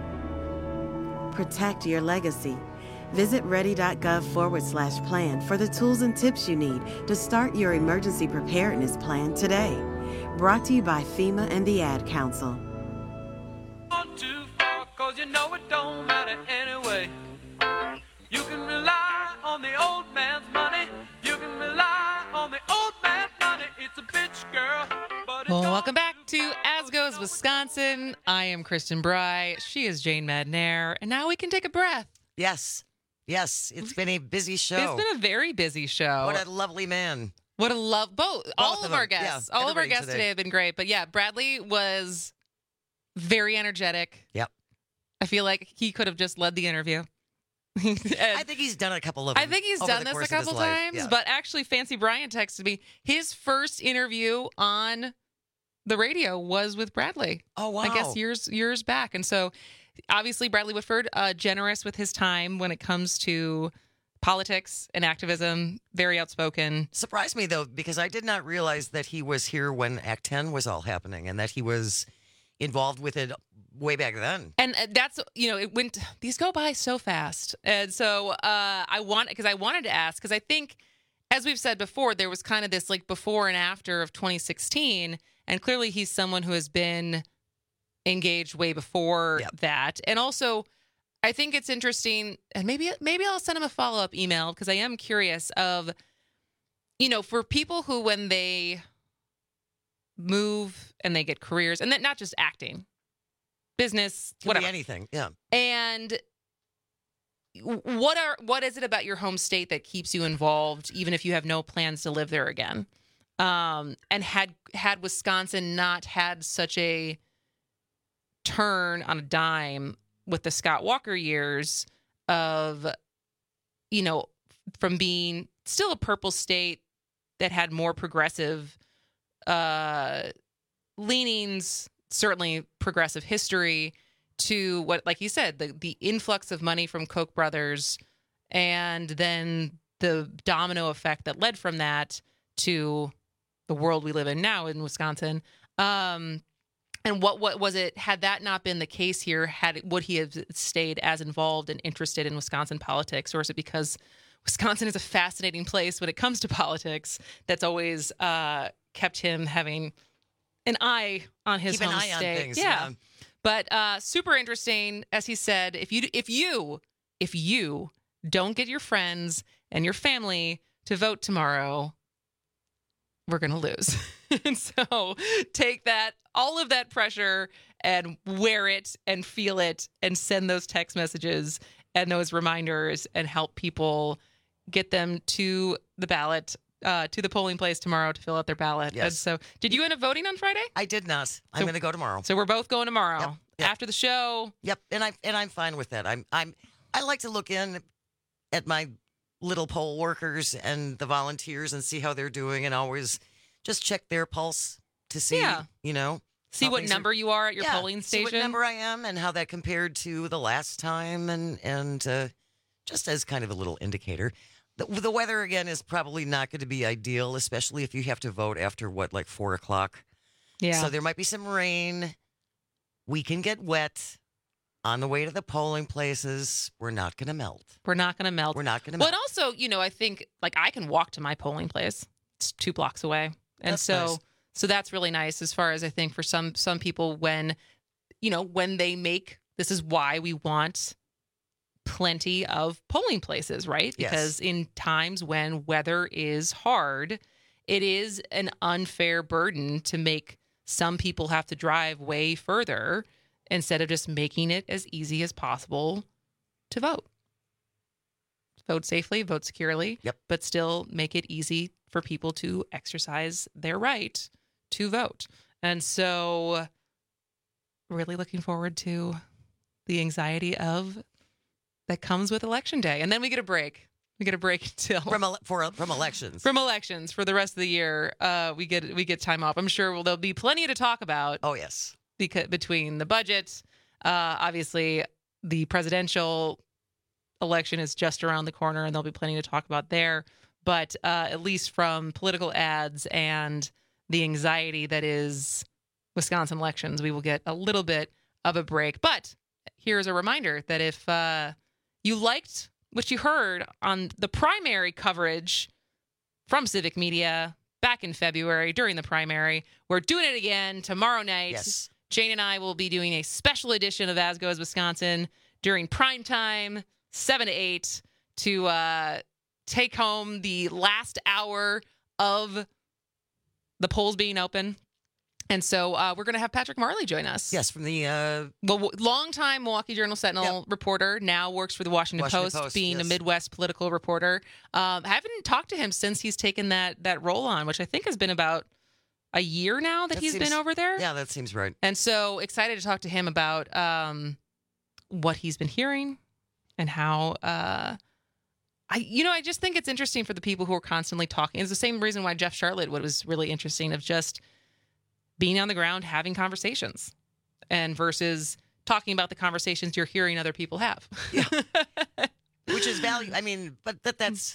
Protect your legacy. Visit ready.gov forward slash plan for the tools and tips you need to start your emergency preparedness plan today. Brought to you by FEMA and the Ad Council. Not too far, cause you know it don't matter anyway. You can rely on the old man's money. You can rely on the old man's money. It's a bitch, girl. But it's Well, welcome back to As Goes Wisconsin. I am Kristen Bry. She is Jane Madnair. And now we can take a breath. Yes. Yes. It's been a busy show. It's been a very busy show. What a lovely man. What a love. Both. Both all of of them. our guests. Yeah, all of our everybody guests today. today have been great. But yeah, Bradley was very energetic. Yep. I feel like he could have just led the interview. I think he's done a couple of them I think he's over done the this a course of his couple life. times, Yeah. but actually Fancy Brian texted me his first interview on the radio was with Bradley. Oh, wow. I guess years years back. And so obviously Bradley Whitford, uh, generous with his time when it comes to politics and activism, very outspoken. Surprised me, though, because I did not realize that he was here when Act ten was all happening and that he was involved with it way back then. And uh, that's, you know, it went, these go by so fast. And so uh, I want, because I wanted to ask, because I think, as we've said before, there was kind of this like before and after of twenty sixteen. And clearly he's someone who has been engaged way before Yep. that. And also, I think it's interesting, and maybe maybe I'll send him a follow-up email because I am curious of, you know, for people who when they move and they get careers, and that not just acting, business, Could whatever. be anything. Yeah. And what are what is it about your home state that keeps you involved, even if you have no plans to live there again? Um, and had had Wisconsin not had such a turn on a dime with the Scott Walker years of, you know, from being still a purple state that had more progressive uh, leanings, certainly progressive history, to what, like you said, the, the influx of money from Koch brothers, and then the domino effect that led from that to the world we live in now in Wisconsin. Um, and what what was it? Had that not been the case here, had would he have stayed as involved and interested in Wisconsin politics, or is it because Wisconsin is a fascinating place when it comes to politics that's always uh, kept him having an eye on his Keep home an eye state? on things. Yeah. Yeah. But uh, super interesting, as he said. If you if you if you don't get your friends and your family to vote tomorrow, we're gonna lose. And so take that, all of that pressure, and wear it and feel it, and send those text messages and those reminders, and help people get them to the ballot. Uh, to the polling place tomorrow to fill out their ballot. Yes. And so, did you end up voting on Friday? I did not. I'm So- going to go tomorrow. So we're both going tomorrow Yep, yep. after the show. Yep, and I and I'm fine with that. I'm I'm I like to look in at my little poll workers and the volunteers and see how they're doing, and always just check their pulse to see, Yeah. you know, See how what things are- number you are at your Yeah, polling see station. what number I am and how that compared to the last time, and and uh, just as kind of a little indicator. The, the weather again is probably not going to be ideal, especially if you have to vote after what, like four o'clock. Yeah. So there might be some rain. We can get wet on the way to the polling places. We're not going to melt. We're not going to melt. We're not going to Well, melt. and also, you know, I think like I can walk to my polling place. It's two blocks away, and That's so nice. so that's really nice. As far as I think for some some people, when you know when they make this is why we want plenty of polling places, right? Yes. Because in times when weather is hard, it is an unfair burden to make some people have to drive way further instead of just making it as easy as possible to vote. Vote safely, vote securely, yep. but still make it easy for people to exercise their right to vote. And so really looking forward to the anxiety of that comes with election day. And then we get a break. We get a break until from ele- for from elections. From elections for the rest of the year. Uh, we get we get time off. I'm sure well, there'll be plenty to talk about. Oh yes, because between the budget, uh, obviously the presidential election is just around the corner, and there'll be plenty to talk about there. But uh, at least from political ads and the anxiety that is Wisconsin elections, we will get a little bit of a break. But here's a reminder that if uh, you liked what you heard on the primary coverage from Civic Media back in February during the primary, we're doing it again tomorrow night. Yes. Jane and I will be doing a special edition of As Goes Wisconsin during prime time, seven to eight, to uh, take home the last hour of the polls being open. And so uh, we're going to have Patrick Marley join us. Yes, from the uh, well, longtime Milwaukee Journal Sentinel yep. reporter, now works for the Washington, Washington Post, Post, being yes. a Midwest political reporter. Um, I haven't talked to him since he's taken that that role on, which I think has been about a year now that, that he's seems, been over there. Yeah, that seems right. And so excited to talk to him about um, what he's been hearing and how. Uh, I, you know, I just think it's interesting for the people who are constantly talking. It's the same reason why Jeff Sharlet, what was really interesting of just being on the ground, having conversations, and versus talking about the conversations you're hearing other people have. Yeah. Which is value. I mean, but that that's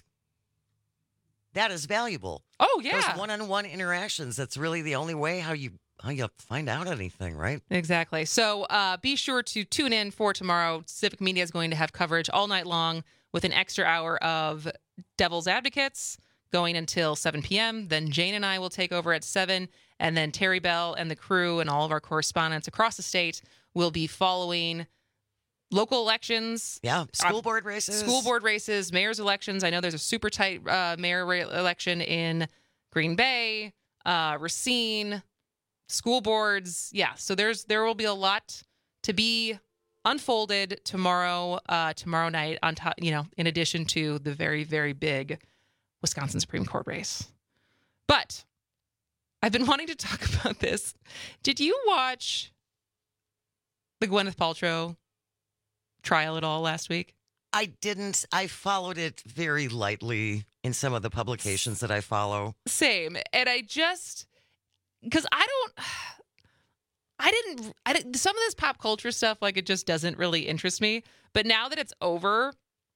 that is valuable. Oh yeah, those one-on-one interactions. That's really the only way how you how you find out anything, right? Exactly. So uh, be sure to tune in for tomorrow. Civic Media is going to have coverage all night long with an extra hour of Devil's Advocates going until seven p.m. Then Jane and I will take over at seven. And then Terry Bell and the crew and all of our correspondents across the state will be following local elections. Yeah, school board races. School board races, mayor's elections. I know there's a super tight uh, mayor election in Green Bay, uh, Racine, school boards. Yeah, so there's there will be a lot to be unfolded tomorrow, uh, tomorrow night on top, you know, in addition to the very, very big Wisconsin Supreme Court race. But I've been wanting to talk about this. Did you watch the Gwyneth Paltrow trial at all last week? I didn't. I followed it very lightly in some of the publications that I follow. Same. And I just, because I don't, I didn't, I didn't, some of this pop culture stuff, like, it just doesn't really interest me. But now that it's over,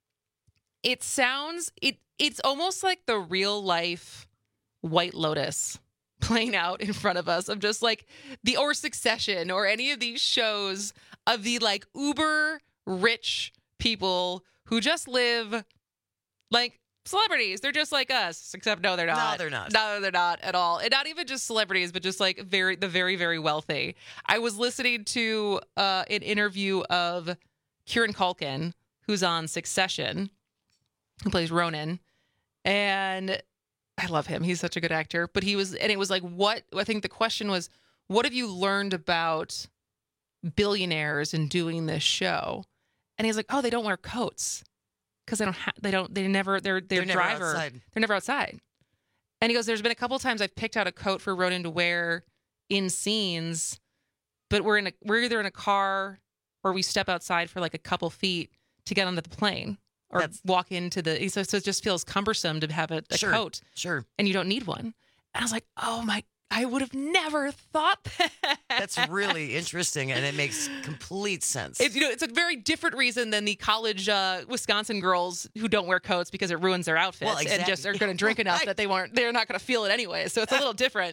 it sounds, it it's almost like the real life White Lotus playing out in front of us, of just like the, or Succession, or any of these shows of the like uber rich people who just live like celebrities. They're just like us, except no, they're not. No, they're not. No, they're not at all. And not even just celebrities, but just like very, the very, very wealthy. I was listening to uh, an interview of Kieran Culkin, who's on Succession, who plays Ronan. And I love him. He's such a good actor. But he was, and it was like, what, I think the question was, what have you learned about billionaires in doing this show? And he's like, oh, they don't wear coats because they don't, ha- they don't, they never, their their They're driver, never outside. they're never outside. And he goes, there's been a couple times I've picked out a coat for Ronan to wear in scenes, but we're in a, we're either in a car or we step outside for like a couple feet to get onto the plane or That's- walk into the, so, so it just feels cumbersome to have a, a Sure, coat. Sure. And you don't need one. And I was like, oh my, I would have never thought that. That's really interesting, and it makes complete sense. It's, you know, it's a very different reason than the college uh, Wisconsin girls who don't wear coats because it ruins their outfits Well, exactly. and just are going to drink enough Right. that they weren't, they're not going to feel it anyway. So it's a little different.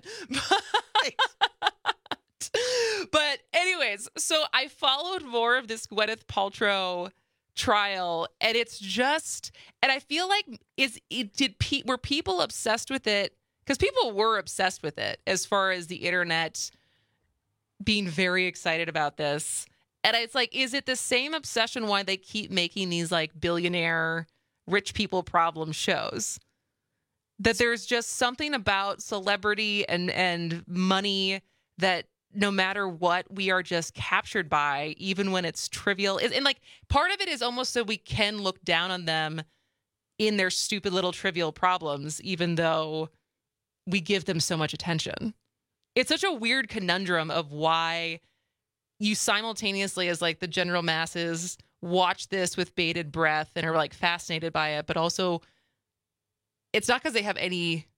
But, but anyways, so I followed more of this Gwyneth Paltrow trial, and it's just, and I feel like is it did pe- were people obsessed with it? Because people were obsessed with it as far as the internet being very excited about this. And it's like, is it the same obsession why they keep making these like billionaire rich people problem shows? That there's just something about celebrity and, and money that no matter what, we are just captured by, even when it's trivial. And like part of it is almost so we can look down on them in their stupid little trivial problems, even though we give them so much attention. It's such a weird conundrum of why you simultaneously, as like the general masses, watch this with bated breath and are like fascinated by it, but also it's not because they have any,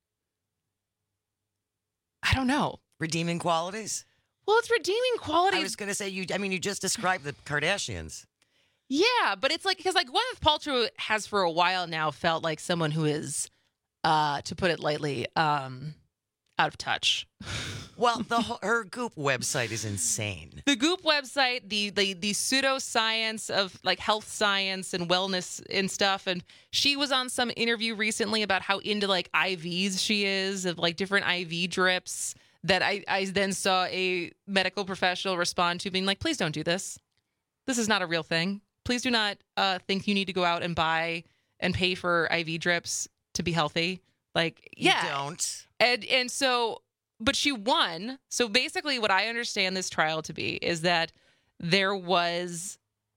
I don't know. Redeeming qualities? Well, it's redeeming qualities. I was going to say, you. I mean, you just described the Kardashians. Yeah, but it's like, because like Gwyneth Paltrow has for a while now felt like someone who is, uh, to put it lightly, um, out of touch. Well, the whole, her Goop website is insane. The Goop website, the the the pseudoscience of like health science and wellness and stuff. And she was on some interview recently about how into like I Vs she is, of like different I V drips, that I, I then saw a medical professional respond to being like, please don't do this. This is not a real thing. Please do not uh, think you need to go out and buy and pay for I V drips to be healthy. Like, yeah. You don't. And and so, but she won. So basically what I understand this trial to be is that there was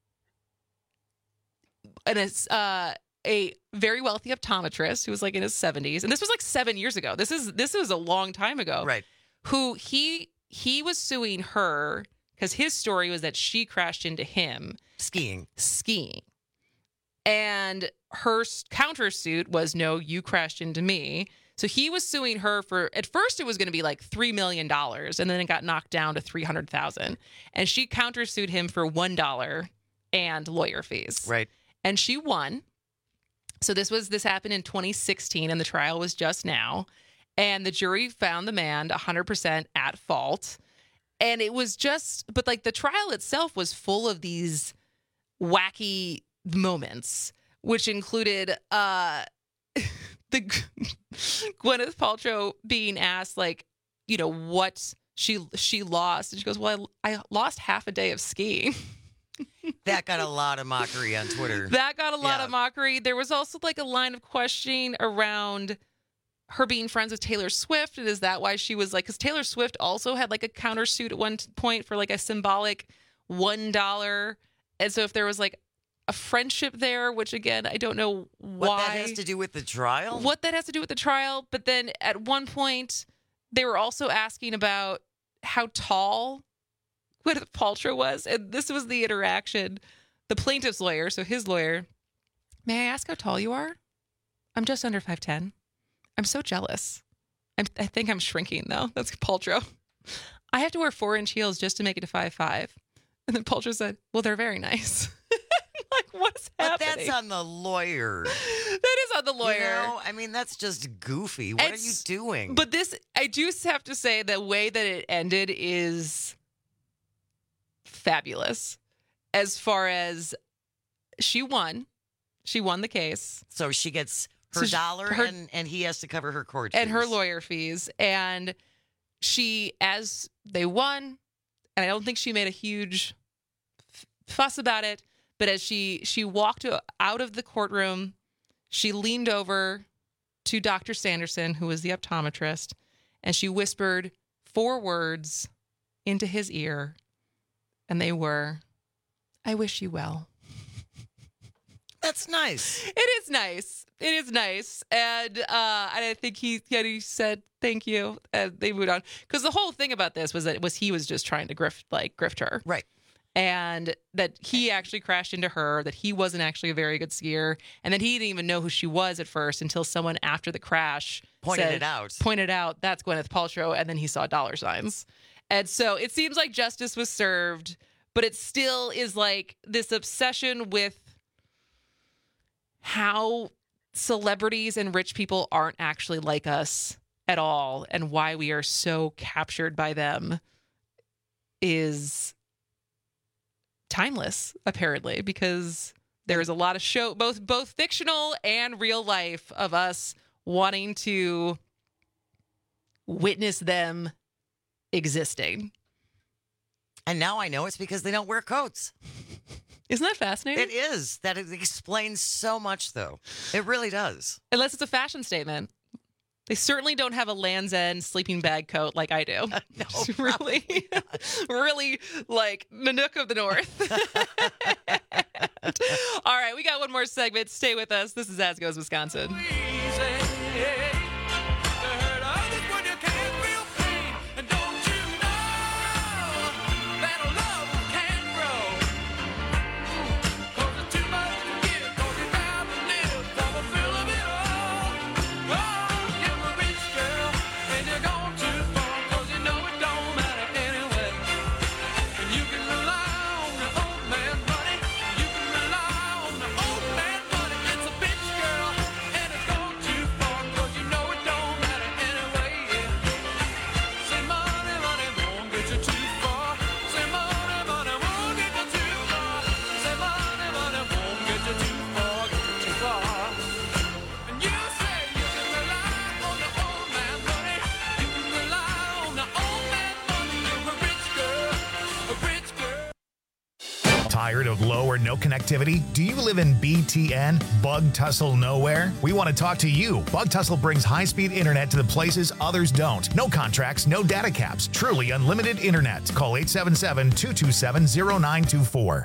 an, uh, a very wealthy optometrist who was like in his seventies. And this was like seven years ago. This is this was a long time ago. Right. Who he he was suing her because his story was that she crashed into him. Skiing. Skiing. And her countersuit was, no, you crashed into me. So he was suing her for, at first it was going to be like three million dollars, and then it got knocked down to three hundred thousand dollars. And she countersued him for one dollar and lawyer fees. Right. And she won. So this was, this happened in twenty sixteen, and the trial was just now. And the jury found the man one hundred percent at fault. And it was just, but like the trial itself was full of these wacky moments, which included uh, the Gwyneth Paltrow being asked, like, you know, what she she lost. And she goes, well, I, I lost half a day of skiing. That got a lot of mockery on Twitter. That got a lot Yeah. of mockery. There was also like a line of questioning around her being friends with Taylor Swift. And is that why she was like, because Taylor Swift also had like a countersuit at one point for like a symbolic one dollar. And so if there was like a friendship there, which again, I don't know why. What that has to do with the trial? What that has to do with the trial. But then at one point, they were also asking about how tall Gwyneth Paltrow was. And this was the interaction. The plaintiff's lawyer, so his lawyer, may I ask how tall you are? I'm just under five ten. I'm so jealous. I'm, I think I'm shrinking, though. That's Paltrow. I have to wear four-inch heels just to make it to five five. And then Paltrow said, well, they're very nice. Like, what's happening? But that's on the lawyer. That is on the lawyer. You know? I mean, that's just goofy. What It's- are you doing? But this, I do have to say, the way that it ended is fabulous. As far as she won. She won the case. So she gets her So she- dollar her- and, and he has to cover her court and her fees. lawyer fees. And she, as they won, and I don't think she made a huge f- fuss about it, but as she she walked out of the courtroom, she leaned over to Doctor Sanderson, who was the optometrist, and she whispered four words into his ear, and they were, I wish you well. That's nice. It is nice. It is nice. And uh, and I think he, yeah, he said, thank you. And they moved on. Because the whole thing about this was that was he was just trying to grift, like, grift her. Right. And that he actually crashed into her, that he wasn't actually a very good skier, and that he didn't even know who she was at first until someone after the crash Pointed said- it out. Pointed out, that's Gwyneth Paltrow, and then he saw dollar signs. And so it seems like justice was served, but it still is like this obsession with how celebrities and rich people aren't actually like us at all, and why we are so captured by them is timeless, apparently, because there is a lot of show, both both fictional and real life, of us wanting to witness them existing. And now I know it's because they don't wear coats. Isn't that fascinating? It is. That it explains so much, though. It really does. Unless it's a fashion statement. They certainly don't have a Land's End sleeping bag coat like I do. No, It's really, really like Nanook of the North. All right, we got one more segment. Stay with us. This is As Goes Wisconsin. Tired of low or no connectivity? Do you live in B T N, Bug Tussle Nowhere? We want to talk to you. Bug Tussle brings high-speed internet to the places others don't. No contracts, no data caps. Truly unlimited internet. Call eight seven seven, two two seven, zero nine two four.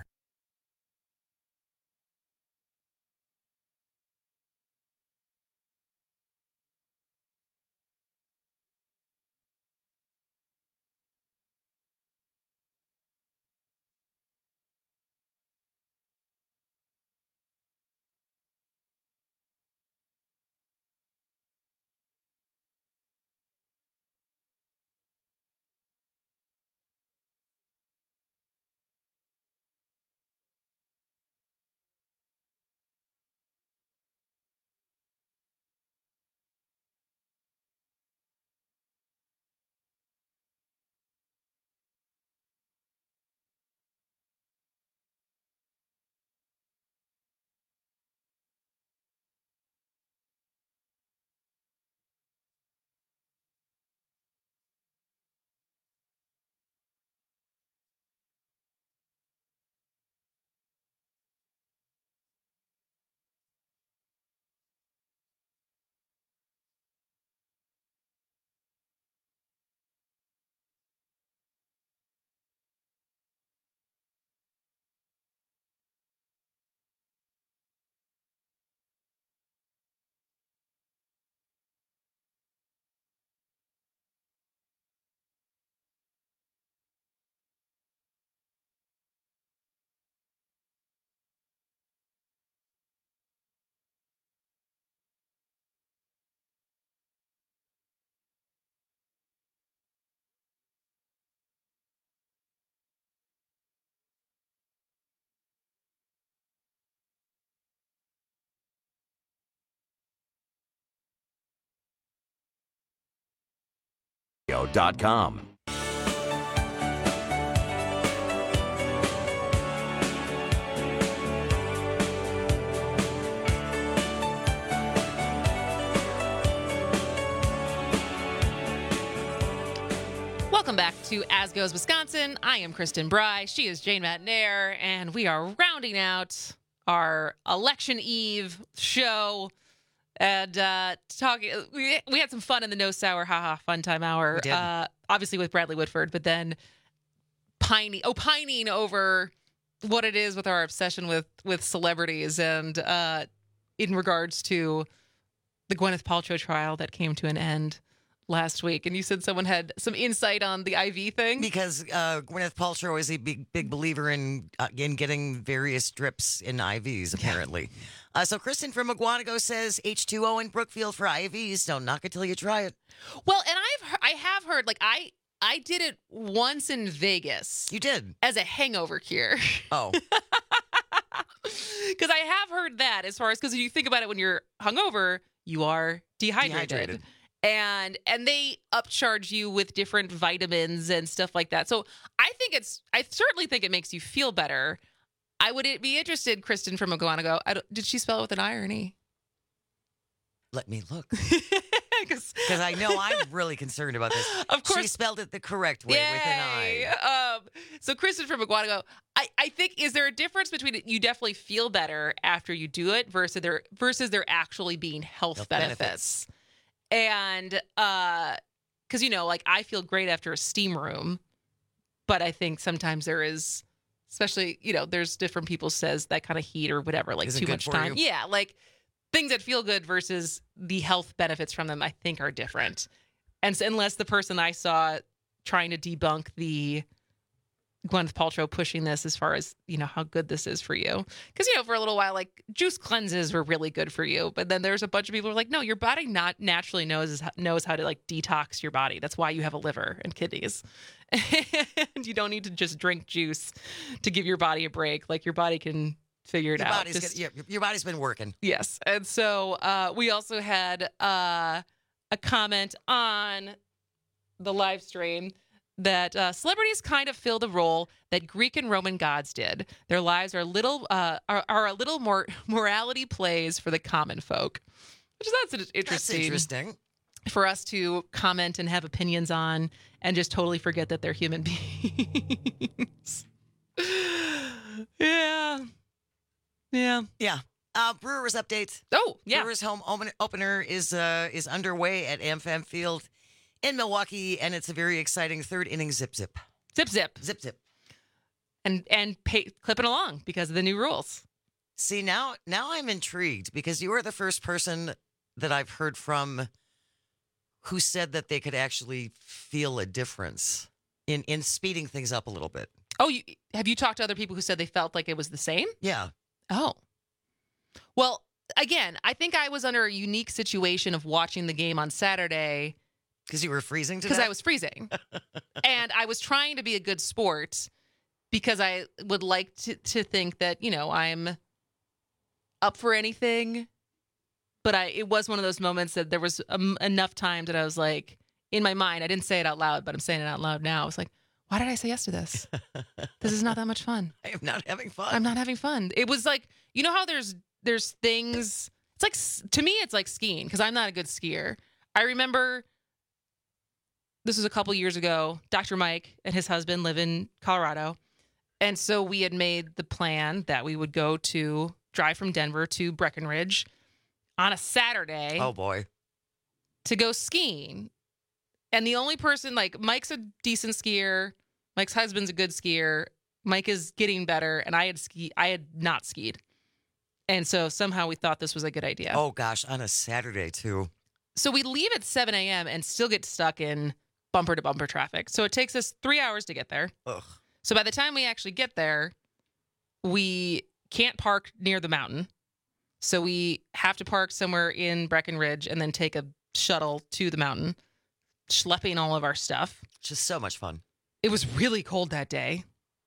dot com. Welcome back to As Goes Wisconsin. I am Kristen Bry. She is Jane Matnair, and we are rounding out our election eve show and uh, talking. We, we had some fun in the No Sour Haha Fun Time Hour, We did. Uh, obviously with Bradley Whitford, but then pining, opining over what it is with our obsession with with celebrities and uh, in regards to the Gwyneth Paltrow trial that came to an end last week. And you said someone had some insight on the I V thing? Because uh, Gwyneth Paltrow is a big, big believer in uh, in getting various drips in I Vs, apparently. Uh, so Kristen from McGuanago says H two O in Brookfield for I Vs. Don't knock it till you try it. Well, and I've he- I have heard, like, I I did it once in Vegas. You did? As a hangover cure. Oh. Because I have heard that as far as, because you think about it, when you're hungover, you are dehydrated. Dehydrated. And and they upcharge you with different vitamins and stuff like that. So I think it's, I certainly think it makes you feel better. I would be interested, Kristen from McGuanago. I don't, did she spell it with an I or an E? Let me look. Because I know I'm really concerned about this. Of course. She spelled it the correct way with an Yay. I. Um, so Kristen from McGuanago, I, I think, is there a difference between it, you definitely feel better after you do it versus there versus there actually being health, Health benefits. benefits. And uh, because, you know, like, I feel great after a steam room, but I think sometimes there is, especially, you know, there's different people says that kind of heat or whatever, like Isn't too good much for time. you. Yeah, like things that feel good versus the health benefits from them, I think, are different. And so unless the person I saw trying to debunk the Gwyneth Paltrow pushing this as far as, you know, how good this is for you. Because, you know, for a little while, like, juice cleanses were really good for you. But then there's a bunch of people who are like, no, your body not naturally knows knows how to, like, detox your body. That's why you have a liver and kidneys. And you don't need to just drink juice to give your body a break. Like, your body can figure it Your out. body's, Just- get- yeah, your body's been working. Yes. And so uh, we also had uh, a comment on the live stream that uh, celebrities kind of fill the role that Greek and Roman gods did. Their lives are little uh, are, are a little more morality plays for the common folk, which is that's interesting. That's interesting. For us to comment and have opinions on and just totally forget that they're human beings. Yeah. Yeah. Yeah. Uh, Brewers update. Oh, yeah. Brewers home open- opener is uh, is underway at AmFam Field in Milwaukee, and it's a very exciting third inning zip zip. Zip zip. Zip zip. And and pay, clipping along because of the new rules. See, now now I'm intrigued because you are the first person that I've heard from who said that they could actually feel a difference in, in speeding things up a little bit. Oh, you, have you talked to other people who said they felt like it was the same? Yeah. Oh. Well, again, I think I was under a unique situation of watching the game on Saturday. Because you were freezing to Because death? I was freezing. And I was trying to be a good sport because I would like to, to think that, you know, I'm up for anything. But I it was one of those moments that there was um, enough times that I was like, in my mind, I didn't say it out loud, but I'm saying it out loud now. I was like, why did I say yes to this? This is not that much fun. I am not having fun. I'm not having fun. It was like, you know how there's there's things, it's like, to me, it's like skiing because I'm not a good skier. I remember this was a couple years ago, Doctor Mike and his husband live in Colorado. And so we had made the plan that we would go to drive from Denver to Breckenridge on a Saturday. Oh, boy. To go skiing. And the only person, like, Mike's a decent skier. Mike's husband's a good skier. Mike is getting better. And I had ski, I had not skied. And so somehow we thought this was a good idea. Oh, gosh, on a Saturday, too. So we leave at seven a.m. and still get stuck in bumper to bumper traffic. So it takes us three hours to get there. Ugh. So by the time we actually get there, we can't park near the mountain. So we have to park somewhere in Breckenridge and then take a shuttle to the mountain, schlepping all of our stuff. Just so much fun. It was really cold that day.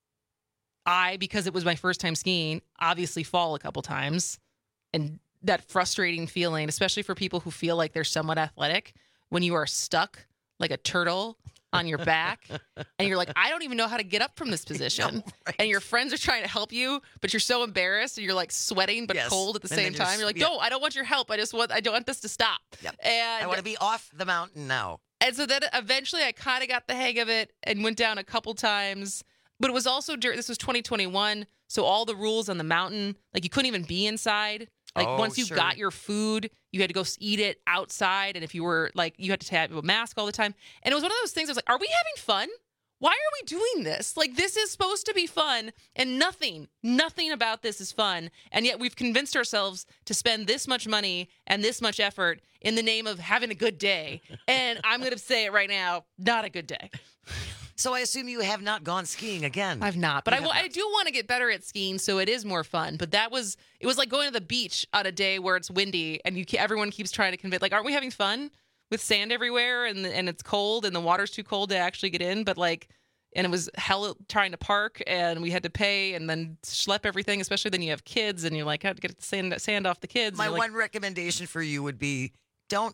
I, because it was my first time skiing, obviously fall a couple times. And that frustrating feeling, especially for people who feel like they're somewhat athletic, when you are stuck like a turtle on your back, and you're like, I don't even know how to get up from this position. Know, right? And your friends are trying to help you, but you're so embarrassed, and you're like sweating but yes. cold at the and same time. You're like, yeah. no, I don't want your help. I just want, I don't want this to stop. Yep. And I want to be off the mountain now. And so then eventually, I kind of got the hang of it and went down a couple times. But it was also during, this was twenty twenty-one, so all the rules on the mountain, like you couldn't even be inside. Like oh, once you sure. got your food, you had to go eat it outside. And if you were like, you had to have a mask all the time. And it was one of those things I was like, are we having fun? Why are we doing this? Like, this is supposed to be fun, and nothing, nothing about this is fun. And yet we've convinced ourselves to spend this much money and this much effort in the name of having a good day. And I'm going to say it right now, not a good day. So I assume you have not gone skiing again. I've not, but I, I do want to get better at skiing, so it is more fun. But that was, it was like going to the beach on a day where it's windy, and you everyone keeps trying to convince, like, aren't we having fun with sand everywhere, and and it's cold, and the water's too cold to actually get in, but like, and it was hell trying to park, and we had to pay, and then schlep everything, especially then you have kids, and you're like, I have to get the sand, sand off the kids. My like, one recommendation for you would be, don't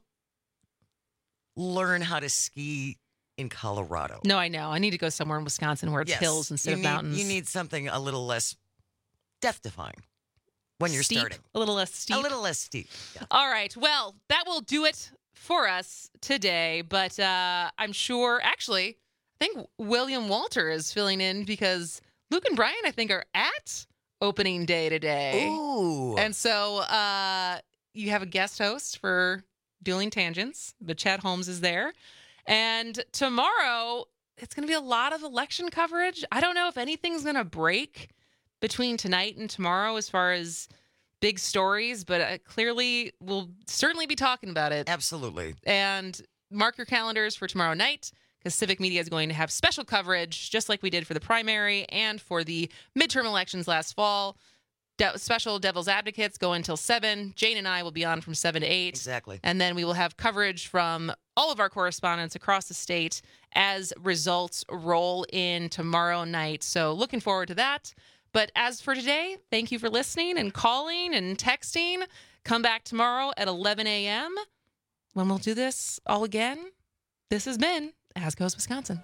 learn how to ski in Colorado. No, I know. I need to go somewhere in Wisconsin where it's yes, hills instead of need, mountains. You need something a little less death-defying when you're steep, starting. A little less steep. A little less steep. Yeah. All right. Well, that will do it for us today. But uh, I'm sure, actually, I think William Walter is filling in because Luke and Brian, I think, are at opening day today. Ooh. And so uh, you have a guest host for Dueling Tangents, but Chad Holmes is there. And tomorrow, it's going to be a lot of election coverage. I don't know if anything's going to break between tonight and tomorrow as far as big stories, but uh, clearly we'll certainly be talking about it. Absolutely. And mark your calendars for tomorrow night, because Civic Media is going to have special coverage, just like we did for the primary and for the midterm elections last fall. De- special Devil's Advocates go until seven. Jane and I will be on from seven to eight. Exactly. And then we will have coverage from all of our correspondents across the state as results roll in tomorrow night. So looking forward to that. But as for today, thank you for listening and calling and texting. Come back tomorrow at eleven a.m. when we'll do this all again. This has been As Goes Wisconsin.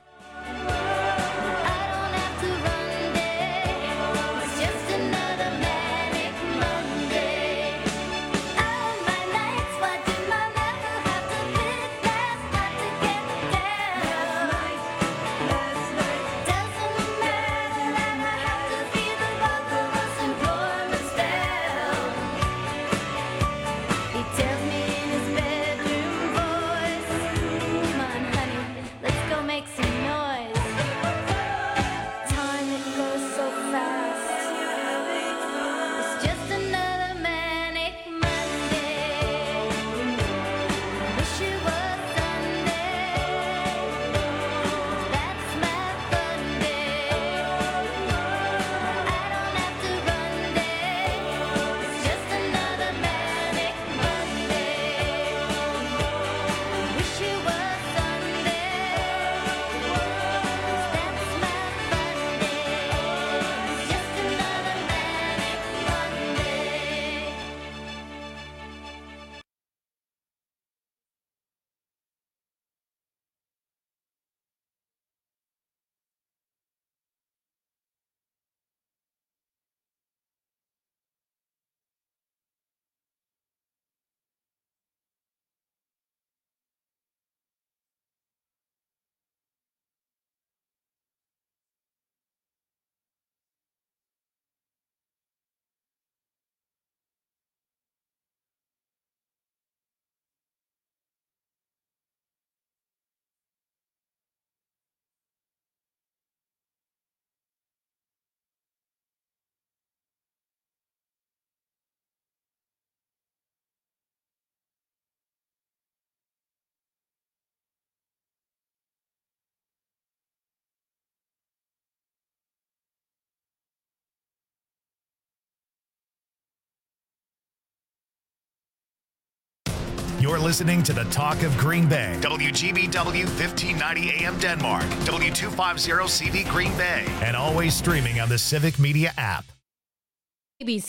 You're listening to the Talk of Green Bay. W G B W fifteen ninety A M Denmark. W two fifty C V Green Bay. And always streaming on the Civic Media app. A B C